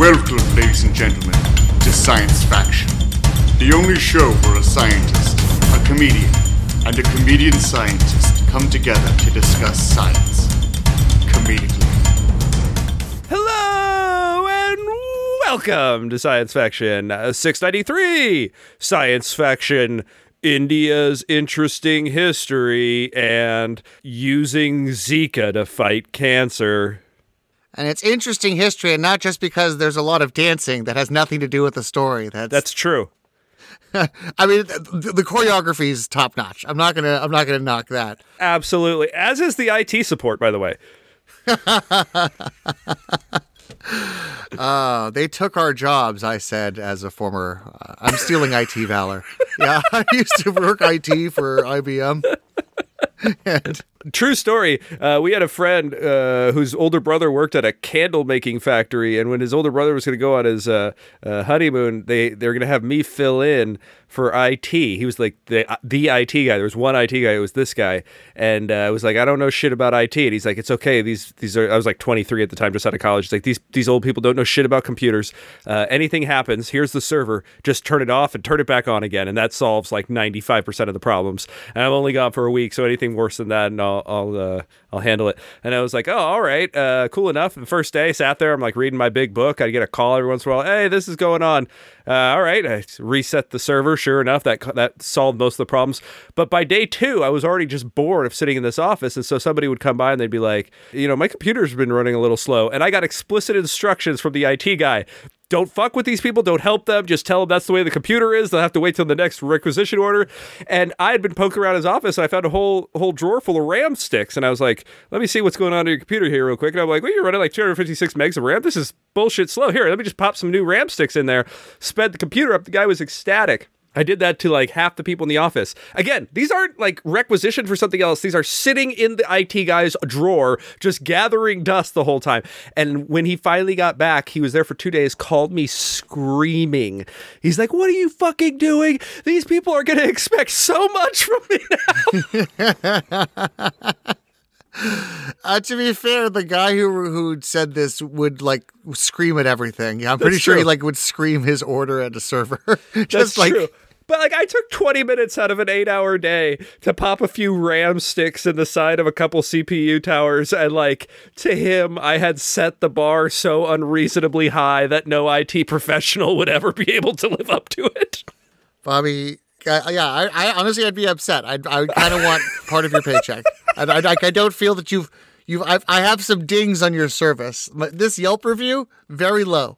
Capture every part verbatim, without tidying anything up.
Welcome, ladies and gentlemen, to Science Faction, the only show where a scientist, a comedian, and a comedian scientist come together to discuss science comedically. Hello and welcome to Science Faction uh, six ninety-three, Science Faction, India's interesting history and using Zika to fight cancer. And it's interesting history, and not just because there's a lot of dancing that has nothing to do with the story. That's That's true. I mean, the, the choreography is top notch. I'm not gonna. I'm not gonna knock that. Absolutely. As is the I T support, by the way. uh, they took our jobs, I said, as a former. Uh, I'm stealing I T valor. Yeah, I used to work I T for I B M. And true story. Uh, we had a friend uh, whose older brother worked at a candle making factory, and when his older brother was going to go on his uh, uh, honeymoon, they they were going to have me fill in for I T. He was like the the I T guy. There was one I T guy. It was this guy, and uh, I was like, I don't know shit about I T. And he's like, it's okay. These these are. I was like twenty-three at the time, just out of college. He's like, these these old people don't know shit about computers. Uh, anything happens, here's the server. Just turn it off and turn it back on again, and that solves like ninety-five percent of the problems. And I'm only gone for a week, so anything worse than that, and I'll I'll uh, I'll handle it. And I was like, oh, all right, uh, cool enough. The first day, I sat there. I'm like reading my big book. I get a call every once in a while. Hey, this is going on. Uh, all right, I reset the server. Sure enough, that that solved most of the problems. But by day two, I was already just bored of sitting in this office, and so somebody would come by and they'd be like, you know, my computer's been running a little slow, and I got explicit instructions from the I T guy. Don't fuck with these people. Don't help them. Just tell them that's the way the computer is. They'll have to wait till the next requisition order. And I had been poking around his office, and I found a whole whole drawer full of RAM sticks. And I was like, let me see what's going on in your computer here real quick. And I'm like, well, you're running like two hundred fifty-six megs of RAM. This is bullshit slow. Here, let me just pop some new RAM sticks in there. Sped the computer up. The guy was ecstatic. I did that to like half the people in the office. Again, these aren't like requisitioned for something else. These are sitting in the I T guy's drawer, just gathering dust the whole time. And when he finally got back, he was there for two days, called me screaming. He's like, what are you fucking doing? These people are going to expect so much from me now. Uh, to be fair, the guy who who said this would like scream at everything. I'm pretty That's sure true. he like would scream his order at a server. Just That's like, true. But like I took twenty minutes out of an eight hour day to pop a few RAM sticks in the side of a couple C P U towers. And like to him, I had set the bar so unreasonably high that no I T professional would ever be able to live up to it. Bobby, uh, yeah, I, I honestly, I'd be upset. I I kind of want part of your paycheck. I, I, I don't feel that you've you've I've, I have some dings on your service. This Yelp review, very low.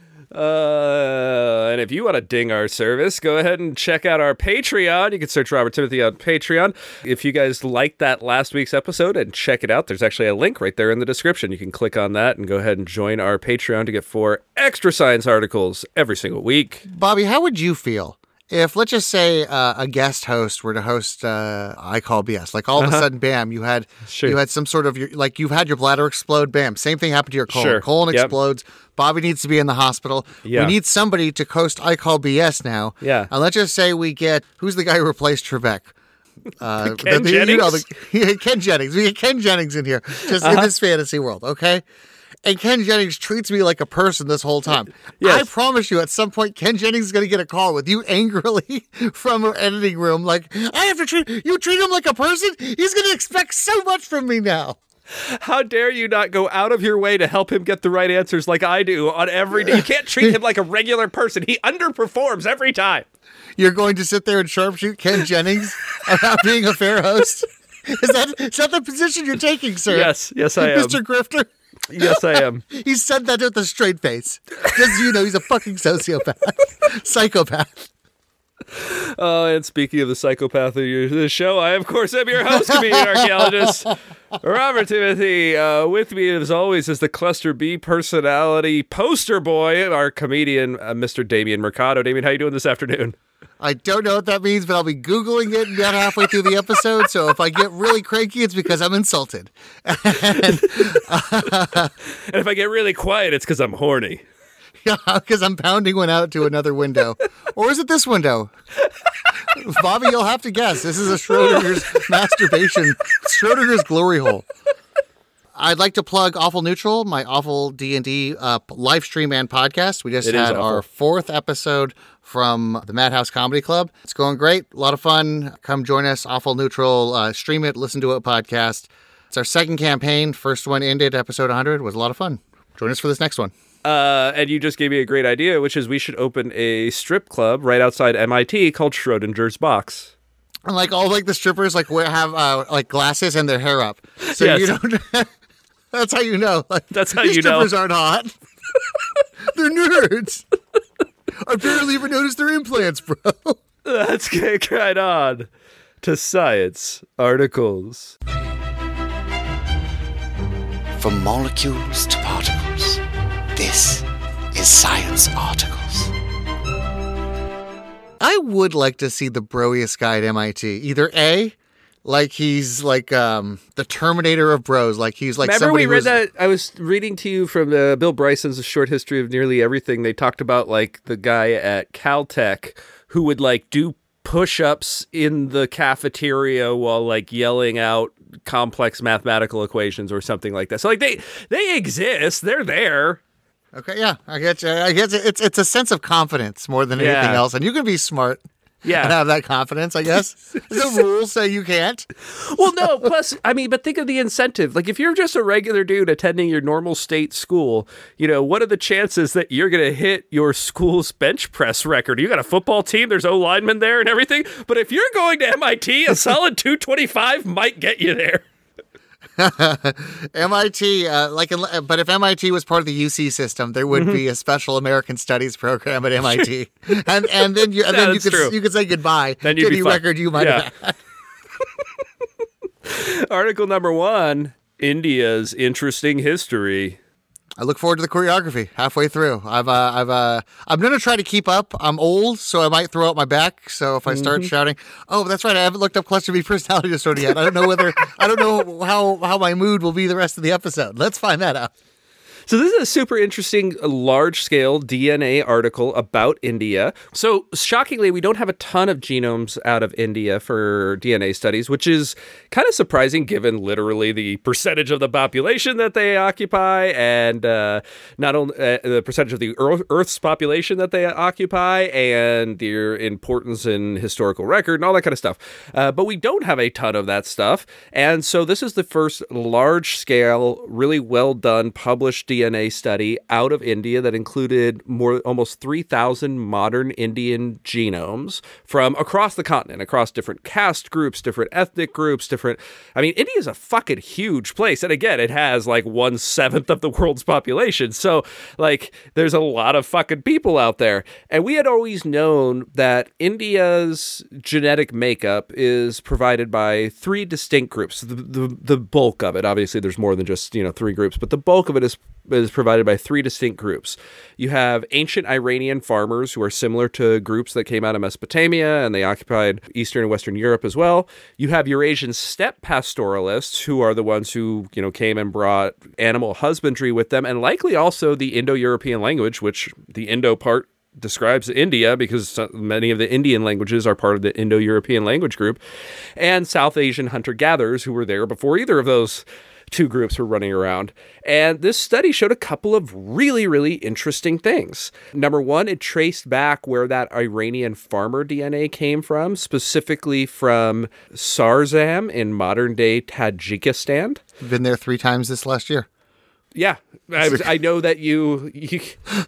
Uh, and if you want to ding our service, go ahead and check out our Patreon. You can search Robert Timothy on Patreon. If you guys liked that last week's episode and check it out, there's actually a link right there in the description. You can click on that and go ahead and join our Patreon to get four extra science articles every single week. Bobby, how would you feel if, let's just say, uh, a guest host were to host uh, I Call B S? Like all of Uh-huh. a sudden, bam, you had Sure. you had some sort of your, like you've had your bladder explode. Bam, same thing happened to your colon. Sure. Colon Yep. explodes. Bobby needs to be in the hospital. Yeah. We need somebody to host I Call B S now. Yeah. And let's just say we get who's the guy who replaced Trebek? Uh, Ken the- you know, Jennings? the- Ken Jennings. We get Ken Jennings in here, just Uh-huh. in this fantasy world, okay? And Ken Jennings treats me like a person this whole time. Yes. I promise you, at some point, Ken Jennings is going to get a call with you angrily from an editing room. Like, I have to treat you treat him like a person. He's going to expect so much from me now. How dare you not go out of your way to help him get the right answers like I do on every day? You can't treat him like a regular person. He underperforms every time. You're going to sit there and sharpshoot Ken Jennings about being a fair host. Is that is that the position you're taking, sir? Yes, yes, I am. Mister Grifter. Yes, I am. He said that with a straight face. Just so you know, he's a fucking sociopath, psychopath. Oh, and speaking of the psychopath of your the show, I, of course, am your host, comedian archaeologist, Robert Timothy. Uh, with me, as always, is the Cluster B personality poster boy, our comedian, uh, Mister Damien Mercado. Damien, how you doing this afternoon? I don't know what that means, but I'll be Googling it about halfway through the episode. So if I get really cranky, it's because I'm insulted. And, uh, And if I get really quiet, it's because I'm horny. yeah, because I'm pounding one out to another window. Or is it this window? Bobby, you'll have to guess. This is a Schrodinger's masturbation, Schrodinger's glory hole. I'd like to plug Awful Neutral, my Awful D and D uh, live stream and podcast. We just It is had awful. our fourth episode from the Madhouse Comedy Club. It's going great. A lot of fun. Come join us. Awful Neutral. Uh, stream it. Listen to it. Podcast. It's our second campaign. First one ended. Episode one hundred was a lot of fun. Join us for this next one. Uh, and you just gave me a great idea, which is we should open a strip club right outside M I T called Schrodinger's Box. And like all like the strippers like wear, have uh, like glasses and their hair up. So Yes. you don't. That's how you know. Like, That's how these you know. strippers aren't hot. They're nerds. I barely even noticed their implants, bro. Let's get right on to science articles. From molecules to particles, this is Science Articles. I would like to see the broiest guy at M I T. Either A, like he's like um, the Terminator of bros, like he's like Remember somebody we read who's- that? I was reading to you from uh, Bill Bryson's Short History of Nearly Everything. They talked about like the guy at Caltech who would like do push-ups in the cafeteria while like yelling out complex mathematical equations or something like that. So like they they exist. They're there. Okay, yeah, I get you. I guess it's it's a sense of confidence more than anything Yeah. else, and you can be smart and Yeah. have that confidence. I guess the rules say you can't. Well, no, plus, I mean, but think of the incentive. Like, if you're just a regular dude attending your normal state school, you know, what are the chances that you're going to hit your school's bench press record? You got a football team, there's O linemen there and everything. But if you're going to M I T, a solid two twenty-five might get you there. M I T, uh, like, unle- but if M I T was part of the U C system, there would Mm-hmm. be a special American Studies program at M I T, and and then you and Yeah, then you that's could true. you could say goodbye Then to you'd be any fine. record you might Yeah. have had. Article number one, India's interesting history. I look forward to the choreography halfway through. I've uh, I've uh, I'm gonna try to keep up. I'm old, so I might throw out my back. So if I start Mm-hmm. shouting, oh, that's right, I haven't looked up cluster B personality disorder yet. I don't know whether I don't know how how my mood will be the rest of the episode. Let's find that out. So this is a super interesting, large-scale D N A article about India. So shockingly, we don't have a ton of genomes out of India for D N A studies, which is kind of surprising given literally the percentage of the population that they occupy and uh, not only uh, the percentage of the Earth, Earth's population that they occupy and their importance in historical record and all that kind of stuff. Uh, but we don't have a ton of that stuff. And so this is the first large-scale, really well-done, published D N A study out of India that included more almost three thousand modern Indian genomes from across the continent, across different caste groups, different ethnic groups, different... I mean, India is a fucking huge place. And again, it has like one-seventh of the world's population. So, like, there's a lot of fucking people out there. And we had always known that India's genetic makeup is provided by three distinct groups. The, the, the bulk of it, obviously, there's more than just, you know, three groups, but the bulk of it is is provided by three distinct groups. You have ancient Iranian farmers who are similar to groups that came out of Mesopotamia and they occupied Eastern and Western Europe as well. You have Eurasian steppe pastoralists who are the ones who, you know, came and brought animal husbandry with them, and likely also the Indo-European language, which the Indo part describes India because many of the Indian languages are part of the Indo-European language group, and South Asian hunter-gatherers who were there before either of those two groups were running around. And this study showed a couple of really, really interesting things. Number one, it traced back where that Iranian farmer D N A came from, specifically from Sarzam in modern-day Tajikistan. Been there three times this last year. Yeah, I, I know that you... you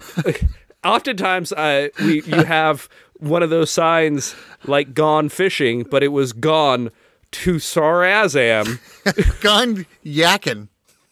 oftentimes, uh, we you have one of those signs like "Gone Fishing," but it was gone to Sarazam. Gone yakking.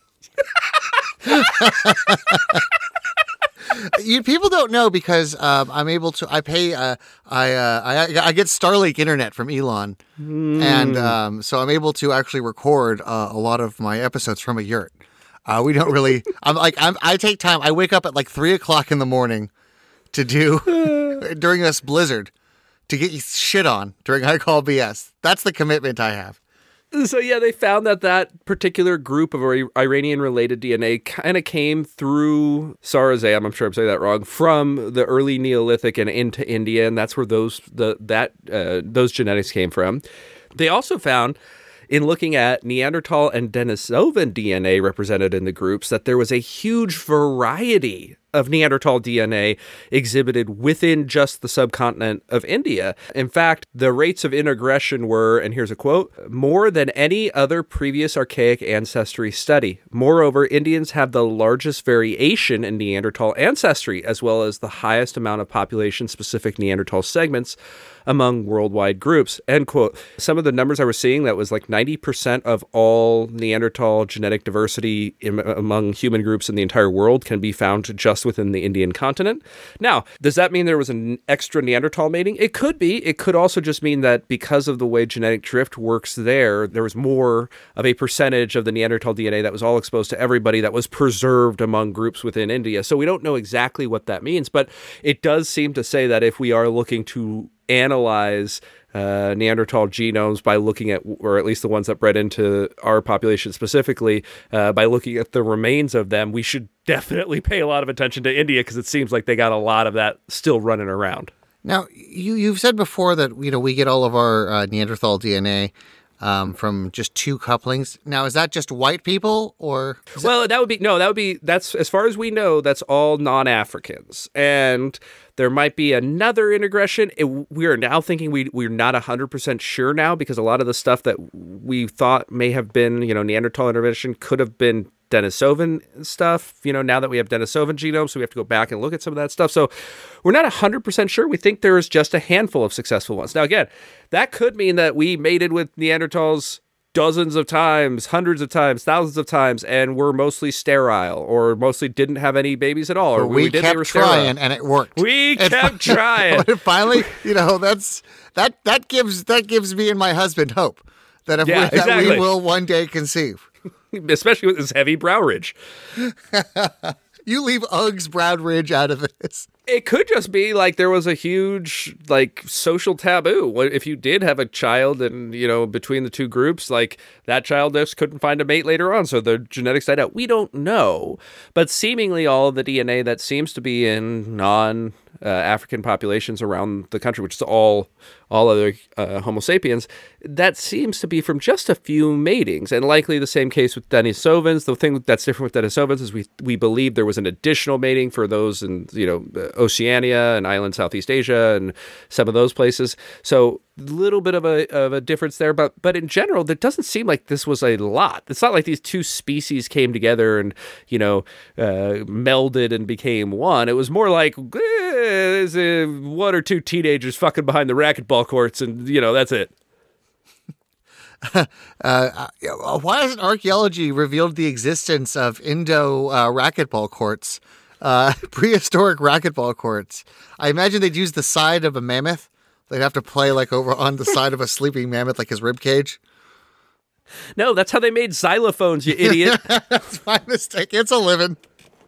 You people don't know because um, I'm able to. I pay. Uh, I, uh, I I get Starlink internet from Elon, and um, so I'm able to actually record uh, a lot of my episodes from a yurt. Uh, we don't really. I'm like I'm. I take time. I wake up at like three o'clock in the morning to do during this blizzard to get you shit on during I Call B S. That's the commitment I have. So yeah, they found that that particular group of Iranian-related D N A kind of came through Sarazam, I'm sure I'm saying that wrong, from the early Neolithic and into India, and that's where those the that uh, those genetics came from. They also found in looking at Neanderthal and Denisovan D N A represented in the groups that there was a huge variety of Neanderthal D N A exhibited within just the subcontinent of India. In fact, the rates of integration were, and here's a quote, more than any other previous archaic ancestry study. Moreover, Indians have the largest variation in Neanderthal ancestry, as well as the highest amount of population-specific Neanderthal segments among worldwide groups, end quote. Some of the numbers I was seeing, that was like ninety percent of all Neanderthal genetic diversity in, among human groups in the entire world can be found just within the Indian continent. Now, does that mean there was an extra Neanderthal mating? It could be. It could also just mean that because of the way genetic drift works there, there was more of a percentage of the Neanderthal D N A that was all exposed to everybody that was preserved among groups within India. So we don't know exactly what that means, but it does seem to say that if we are looking to analyze uh, Neanderthal genomes by looking at, or at least the ones that bred into our population specifically, uh, by looking at the remains of them, we should definitely pay a lot of attention to India because it seems like they got a lot of that still running around. Now, you, you've said before that, you know, we get all of our uh, Neanderthal D N A um, from just two couplings. Now, is that just white people or? Well, that... that would be, no, that would be, that's, as far as we know, that's all non-Africans. And there might be another integration. It, we are now thinking we, we're not one hundred percent sure now because a lot of the stuff that we thought may have been, you know, Neanderthal intervention could have been Denisovan stuff, you know, now that we have Denisovan genomes, so we have to go back and look at some of that stuff. So we're not one hundred percent sure. We think there is just a handful of successful ones. Now, again, that could mean that we mated with Neanderthals dozens of times, hundreds of times, thousands of times, and we're mostly sterile or mostly didn't have any babies at all. Or we, we did, kept trying and it worked. We and kept trying. Finally, you know, that's that that gives that gives me and my husband hope that if Yeah, we, that exactly. we will one day conceive. Especially with this heavy brow ridge. You leave Uggs Brow Ridge out of this. It could just be like there was a huge like social taboo. What if you did have a child and, you know, between the two groups, like that child just couldn't find a mate later on. So the genetics died out. We don't know. But seemingly all of the D N A that seems to be in non uh, African populations around the country, which is all all other uh, Homo sapiens, that seems to be from just a few matings, and likely the same case with Denisovans. The thing that's different with Denisovans is we we believe there was an additional mating for those in, you know, Oceania and island Southeast Asia and some of those places. So a little bit of a of a difference there, but but in general, it doesn't seem like this was a lot. It's not like these two species came together and, you know, uh, melded and became one. It was more like eh, there's a, one or two teenagers fucking behind the racquetball courts, and, you know, that's it. uh, why hasn't archaeology revealed the existence of Indo uh, racquetball courts, uh, prehistoric racquetball courts? I imagine they'd use the side of a mammoth. They'd have to play like over on the side of a sleeping mammoth, like his rib cage. No, that's how they made xylophones, you idiot. That's my mistake. It's a living.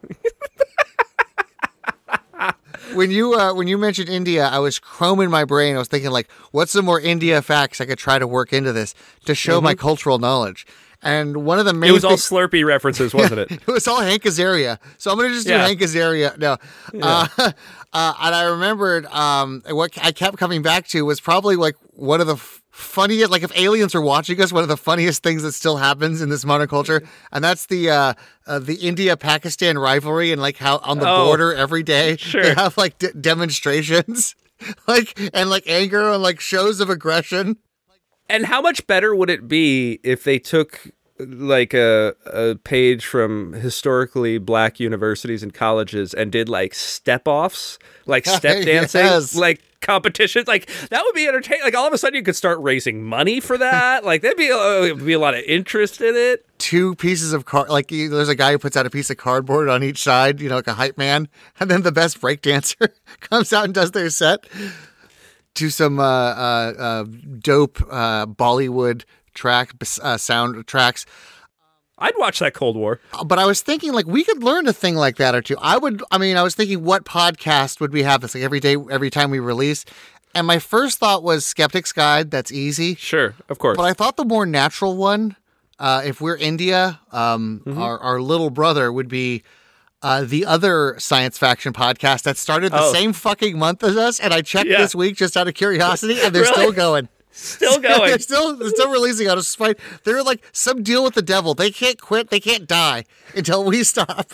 When you uh, when you mentioned India, I was chroming my brain. I was thinking, like, what's some more India facts I could try to work into this to show mm-hmm. my cultural knowledge? And one of the main It was all things, Slurpee references, wasn't it? It was all Hank Azaria. So I'm going to just do Yeah. Hank Azaria. No. Yeah. Uh, uh, and I remembered um, what I kept coming back to was probably like one of the f- funniest, like if aliens are watching us, one of the funniest things that still happens in this modern culture. And that's the uh, uh, the India-Pakistan rivalry, and like how on the Oh, border every day sure. they have like d- demonstrations like and like anger and like shows of aggression. And how much better would it be if they took like a, a page from historically black universities and colleges and did like step offs, like step dancing, Yes. like competitions? Like that would be entertaining. Like all of a sudden you could start raising money for that. Like there'd be, uh, there'd be a lot of interest in it. Two pieces of card, like you, there's a guy who puts out a piece of cardboard on each side, you know, like a hype man, and then the best breakdancer comes out and does their set to some uh, uh, uh, dope uh, Bollywood track uh, sound tracks. I'd watch that Cold War. But I was thinking, like, we could learn a thing like that or two. I would, I mean, I was thinking, what podcast would we have this like every day, every time we release? And my first thought was Skeptic's Guide. That's easy. Sure, of course. But I thought the more natural one, uh, if we're India, um, Mm-hmm. our, our little brother would be uh, the other science faction podcast that started the Oh. same fucking month as us. And I checked Yeah. this week just out of curiosity, and they're Really? still going. Still going. they're still they're still releasing out of spite. They're like some deal with the devil. They can't quit. They can't die until we stop.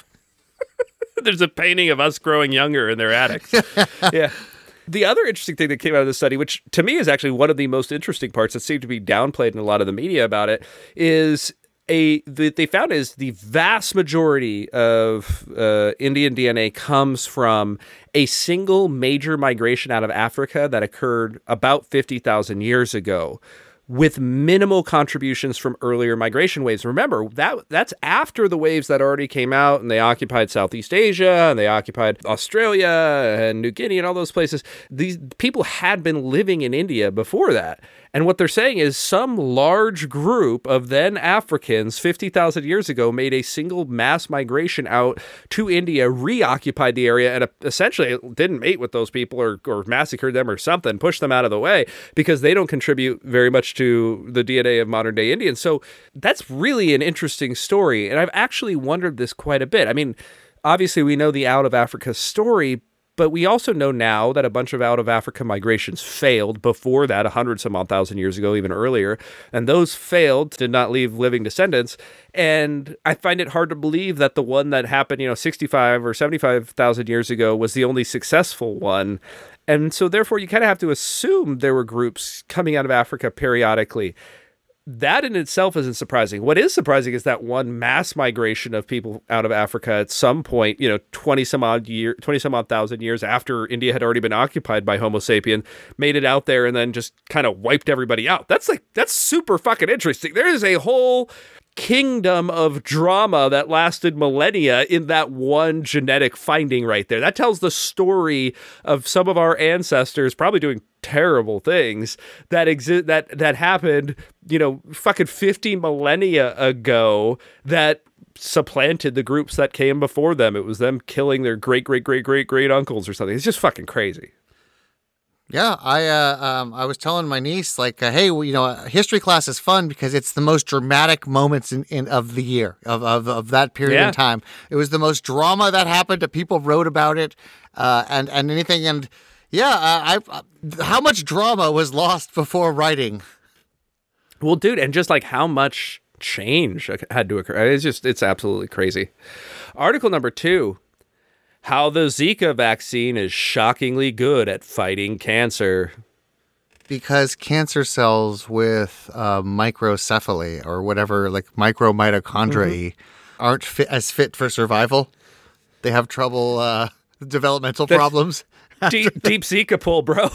There's a painting of us growing younger in their attic. Yeah. The other interesting thing that came out of the study, which to me is actually one of the most interesting parts that seemed to be downplayed in a lot of the media about it, is a that they found is the vast majority of uh, Indian D N A comes from a single major migration out of Africa that occurred about fifty thousand years ago, with minimal contributions from earlier migration waves. Remember, that that's after the waves that already came out and they occupied Southeast Asia and they occupied Australia and New Guinea and all those places. These people had been living in India before that. And what they're saying is some large group of then Africans fifty thousand years ago made a single mass migration out to India, reoccupied the area, and essentially didn't mate with those people or, or massacred them or something, pushed them out of the way because they don't contribute very much to the D N A of modern day Indians. So that's really an interesting story. And I've actually wondered this quite a bit. I mean, obviously we know the out of Africa story, but we also know now that a bunch of out of Africa migrations failed before that, a hundred some odd thousand years ago, even earlier. And those failed, did not leave living descendants. And I find it hard to believe that the one that happened, you know, sixty-five or seventy-five thousand years ago was the only successful one. And so therefore you kind of have to assume there were groups coming out of Africa periodically. That in itself isn't surprising. What is surprising is that one mass migration of people out of Africa at some point, you know, twenty some odd year, twenty some odd thousand years after India had already been occupied by Homo sapien, made it out there and then just kind of wiped everybody out. That's like, that's super fucking interesting. There is a whole kingdom of drama that lasted millennia in that one genetic finding right there. That tells the story of some of our ancestors probably doing terrible things that exist that that happened, you know, fucking fifty millennia ago that supplanted the groups that came before them. It was them killing their great great great great great uncles or something. It's just fucking crazy. Yeah, I uh, um, I was telling my niece, like, uh, hey, well, you know, history class is fun because it's the most dramatic moments in, in of the year, of, of, of that period Yeah. in time. It was the most drama that happened. That people wrote about it, uh, and and anything. And yeah, uh, I, uh, how much drama was lost before writing? Well, dude, and just like how much change had to occur. It's just, it's absolutely crazy. Article number two. How the Zika vaccine is shockingly good at fighting cancer. Because cancer cells with uh, microcephaly or whatever, like micromitochondria, mm-hmm. aren't fit, as fit for survival. They have trouble, uh, developmental That's problems. Deep, deep Zika pull, bro.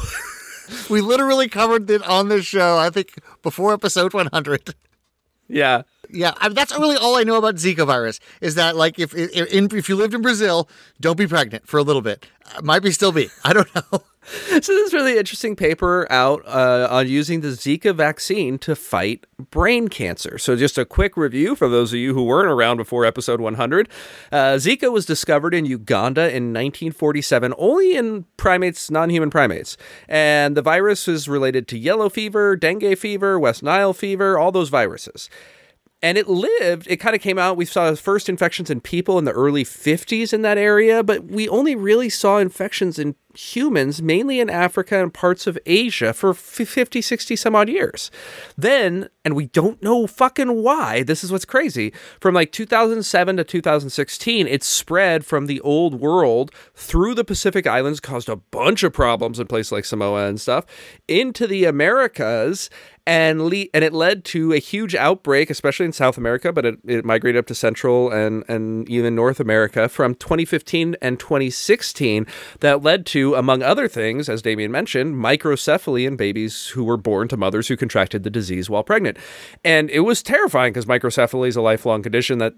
We literally covered it on this show, I think, before episode one hundred. Yeah. Yeah, I mean, that's really all I know about Zika virus is that, like, if if, if you lived in Brazil, don't be pregnant for a little bit. Uh, might be still be. I don't know. So this really interesting paper out uh, on using the Zika vaccine to fight brain cancer. So just a quick review for those of you who weren't around before episode one hundred. Uh, Zika was discovered in Uganda in nineteen forty-seven, only in primates, non-human primates. And the virus is related to yellow fever, dengue fever, West Nile fever, all those viruses. And it lived, it kind of came out, we saw first infections in people in the early fifties in that area, but we only really saw infections in humans, mainly in Africa and parts of Asia for fifty, sixty some odd years. Then, and we don't know fucking why, this is what's crazy, from like two thousand seven to two thousand sixteen, it spread from the old world through the Pacific Islands, caused a bunch of problems in places like Samoa and stuff, into the Americas, and le- and it led to a huge outbreak, especially in South America, but it, it migrated up to Central and, and even North America from twenty fifteen and twenty sixteen that led to, among other things, as Damien mentioned, microcephaly in babies who were born to mothers who contracted the disease while pregnant. And it was terrifying because microcephaly is a lifelong condition that,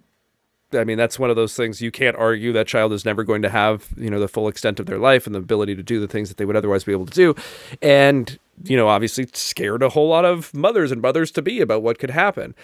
I mean, that's one of those things you can't argue that child is never going to have, you know, the full extent of their life and the ability to do the things that they would otherwise be able to do. And, you know, obviously scared a whole lot of mothers and mothers-to-be about what could happen.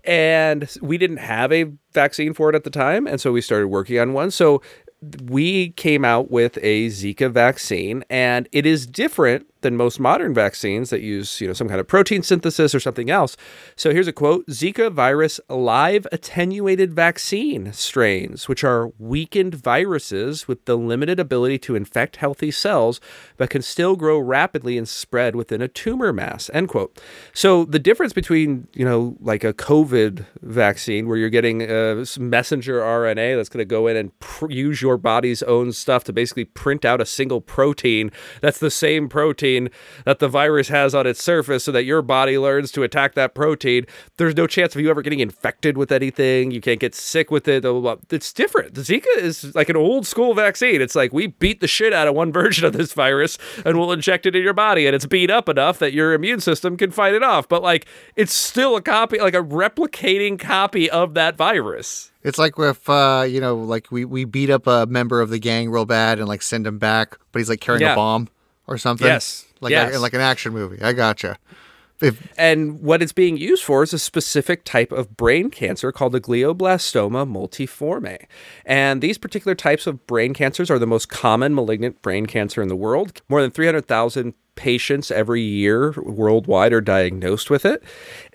And we didn't have a vaccine for it at the time, and so we started working on one. So we came out with a Zika vaccine, and it is different than most modern vaccines that use, you know, some kind of protein synthesis or something else. So here's a quote: Zika virus live attenuated vaccine strains, which are weakened viruses with the limited ability to infect healthy cells, but can still grow rapidly and spread within a tumor mass, end quote. So the difference between, you know, like a COVID vaccine where you're getting uh, some messenger R N A that's going to go in and pr- use your body's own stuff to basically print out a single protein that's the same protein that the virus has on its surface so that your body learns to attack that protein. There's no chance of you ever getting infected with anything. You can't get sick with it. Blah, blah, blah. It's different. The Zika is like an old school vaccine. It's like we beat the shit out of one version of this virus and we'll inject it in your body, and it's beat up enough that your immune system can fight it off. But like, it's still a copy, like a replicating copy of that virus. It's like if, uh, you know, like we, we beat up a member of the gang real bad and like send him back, but he's like carrying Yeah. a bomb or something. Yes. Like, yes. A, like an action movie. I gotcha. If, And what it's being used for is a specific type of brain cancer called the glioblastoma multiforme. And these particular types of brain cancers are the most common malignant brain cancer in the world. More than three hundred thousand patients every year worldwide are diagnosed with it.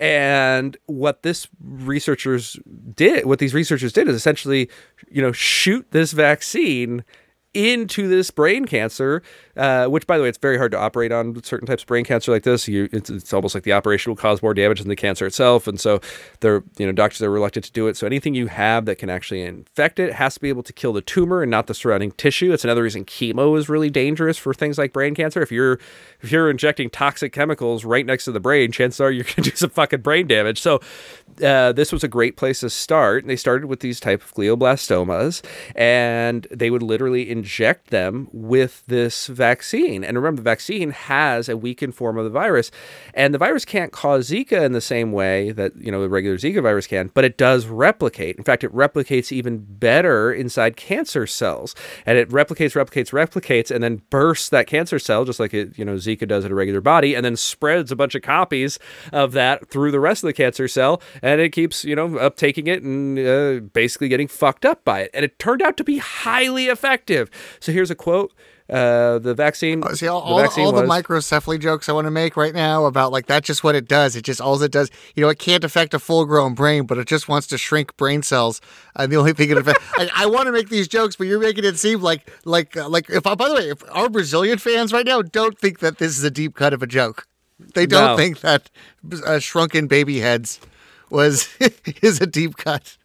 And what this researchers did, what these researchers did is essentially, you know, shoot this vaccine into this brain cancer, uh, which, by the way, it's very hard to operate on certain types of brain cancer like this. You, it's, it's almost like the operation will cause more damage than the cancer itself, and so they're, you know, doctors are reluctant to do it. So anything you have that can actually infect it has to be able to kill the tumor and not the surrounding tissue. It's another reason chemo is really dangerous for things like brain cancer. If you're if you're injecting toxic chemicals right next to the brain, chances are you're going to do some fucking brain damage. So uh, this was a great place to start. And they started with these type of glioblastomas, and they would literally inject them with this vaccine. And remember, the vaccine has a weakened form of the virus, and the virus can't cause Zika in the same way that, you know, the regular Zika virus can, but it does replicate. In fact, it replicates even better inside cancer cells, and it replicates, replicates, replicates, and then bursts that cancer cell, just like it, you know, Zika does in a regular body, and then spreads a bunch of copies of that through the rest of the cancer cell, and it keeps, you know, uptaking it and uh, basically getting fucked up by it. And it turned out to be highly effective. So here's a quote. Uh, the vaccine. Oh, see, all, the, all, vaccine all the was, microcephaly jokes I want to make right now about like that's just what it does. It just all it does. You know, it can't affect a full-grown brain, but it just wants to shrink brain cells. And the only thing it affects. I, I want to make these jokes, but you're making it seem like like uh, like if. By the way, if our Brazilian fans right now don't think that this is a deep cut of a joke. They don't No. think that uh, shrunken baby heads was is a deep cut.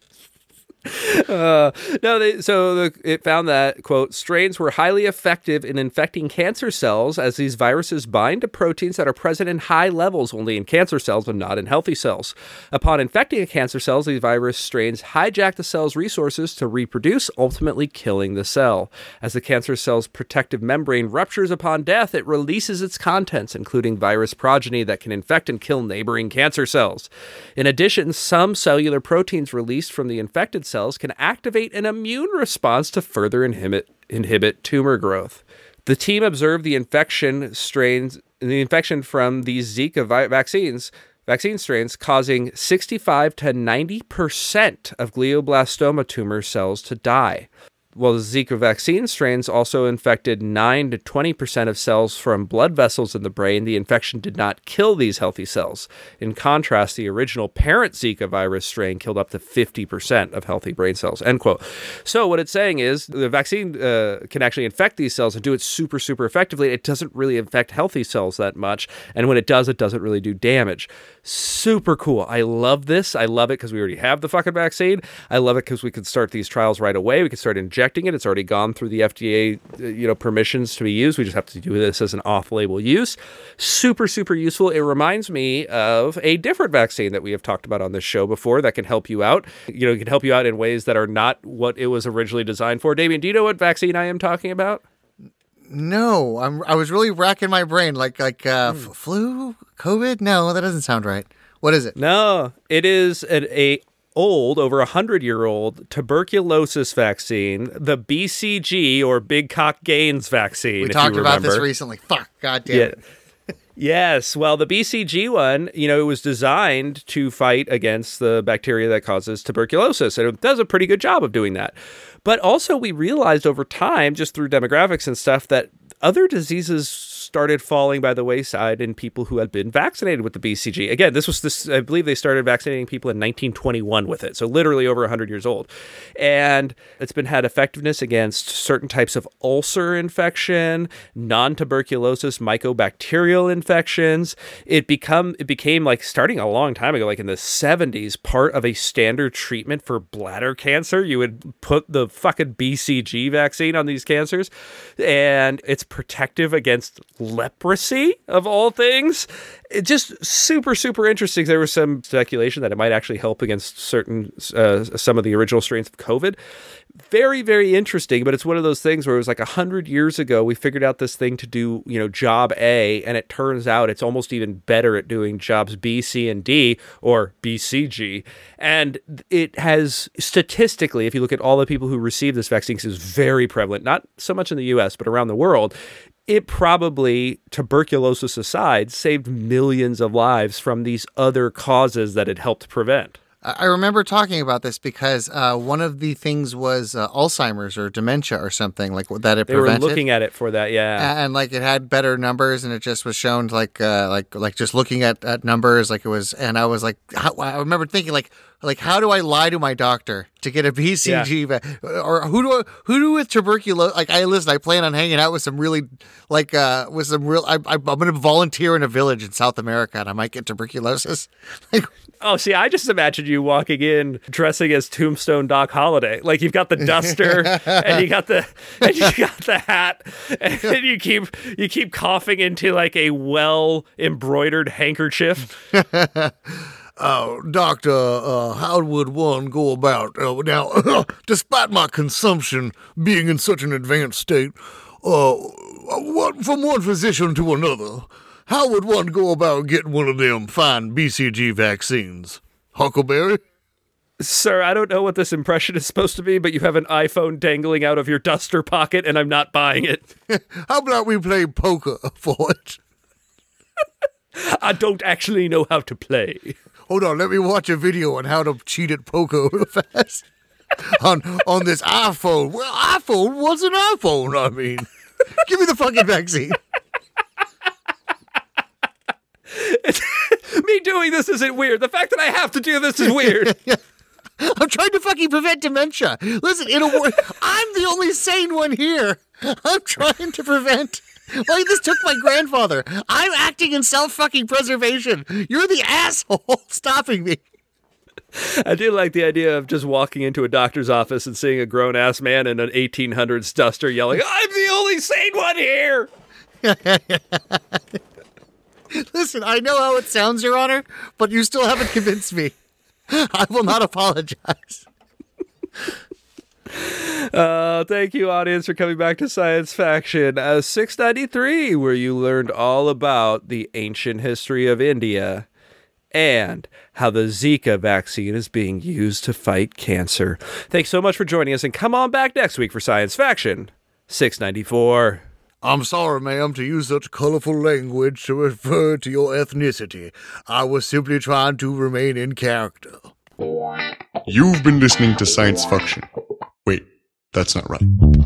Uh, no, they, so the, it found that, quote, strains were highly effective in infecting cancer cells as these viruses bind to proteins that are present in high levels only in cancer cells but not in healthy cells. Upon infecting a cancer cells, these virus strains hijack the cell's resources to reproduce, ultimately killing the cell. As the cancer cell's protective membrane ruptures upon death, it releases its contents, including virus progeny that can infect and kill neighboring cancer cells. In addition, some cellular proteins released from the infected cells can activate an immune response to further inhibit inhibit tumor growth. The team observed the infection strains, the infection from these Zika vi- vaccines, vaccine strains, causing sixty-five to ninety percent of glioblastoma tumor cells to die. While the Zika vaccine strains also infected nine to twenty percent of cells from blood vessels in the brain, the infection did not kill these healthy cells. In contrast, the original parent Zika virus strain killed up to fifty percent of healthy brain cells, end quote. So what it's saying is the vaccine uh, can actually infect these cells and do it super, super effectively. It doesn't really infect healthy cells that much. And when it does, it doesn't really do damage. Super cool. I love this. I love it because we already have the fucking vaccine. I love it because we can start these trials right away. We can start injecting it. It's already gone through the F D A, uh, you know, permissions to be used. We just have to do this as an off-label use. Super, super useful. It reminds me of a different vaccine that we have talked about on this show before that can help you out. You know, it can help you out in ways that are not what it was originally designed for. Damien, do you know what vaccine I am talking about? No, I'm. I was really racking my brain, like like uh, Hmm. f- flu, COVID. No, that doesn't sound right. What is it? No, it is an, a old, over a hundred-year-old tuberculosis vaccine, the B C G or Big Cock Gaines vaccine. We if talked you about this remember. recently. Fuck, god damn Yeah. it. Yes. Well, the B C G one, you know, it was designed to fight against the bacteria that causes tuberculosis, and it does a pretty good job of doing that. But also, we realized over time, just through demographics and stuff, that other diseases started falling by the wayside in people who had been vaccinated with the B C G. Again, this was this, I believe they started vaccinating people in nineteen twenty-one with it. So literally over one hundred years old. And it's been had effectiveness against certain types of ulcer infection, non-tuberculosis mycobacterial infections. It become it became like starting a long time ago, like in the seventies, part of a standard treatment for bladder cancer. You would put the fucking B C G vaccine on these cancers, and it's protective against leprosy of all things. It's just super, super interesting. There was some speculation that it might actually help against certain, uh, some of the original strains of COVID. Very, very interesting, but it's one of those things where it was like a hundred years ago, we figured out this thing to do, you know, job A, and it turns out it's almost even better at doing jobs B, C, and D, or B C G. And it has statistically, if you look at all the people who receive this vaccine, because it's very prevalent, not so much in the U S, but around the world, it probably, tuberculosis aside, saved millions of lives from these other causes that it helped prevent. I remember talking about this because uh, one of the things was uh, Alzheimer's or dementia or something like that it they prevented. They were looking at it for that, yeah. And, and like it had better numbers, and it just was shown like uh, like like just looking at, at numbers, like it was. And I was like, how, I remember thinking like like how do I lie to my doctor to get a B C G? Yeah. Va- or who do I, who do with tuberculosis? Like I listen, I plan on hanging out with some really like uh, with some real. I, I, I'm going to volunteer in a village in South America, and I might get tuberculosis. Like. Oh, see, I just imagined you walking in dressing as Tombstone Doc Holliday. Like you've got the duster and you got the and you got the hat, and then you keep you keep coughing into like a well embroidered handkerchief. Uh, doctor, uh, how would one go about uh, now? Despite my consumption being in such an advanced state, uh, what from one physician to another? How would one go about getting one of them fine B C G vaccines? Huckleberry? Sir, I don't know what this impression is supposed to be, but you have an iPhone dangling out of your duster pocket, and I'm not buying it. How about we play poker for it? I don't actually know how to play. Hold on, let me watch a video on how to cheat at poker real fast. on, on this iPhone. Well, iPhone? What's an iPhone? I mean, give me the fucking vaccine. Me doing this isn't weird. The fact that I have to do this is weird. I'm trying to fucking prevent dementia. Listen, it'll work. I'm the only sane one here. I'm trying to prevent. Like this took my grandfather. I'm acting in self-fucking preservation. You're the asshole stopping me. I do like the idea of just walking into a doctor's office and seeing a grown-ass man in an eighteen hundreds duster yelling, "I'm the only sane one here!" Listen, I know how it sounds, Your Honor, but you still haven't convinced me. I will not apologize. Uh, thank you, audience, for coming back to Science Faction uh, six ninety-three, where you learned all about the ancient history of India and how the Zika vaccine is being used to fight cancer. Thanks so much for joining us, and come on back next week for Science Faction six ninety-four. I'm sorry, ma'am, to use such colorful language to refer to your ethnicity. I was simply trying to remain in character. You've been listening to Science Faction. Wait, that's not right.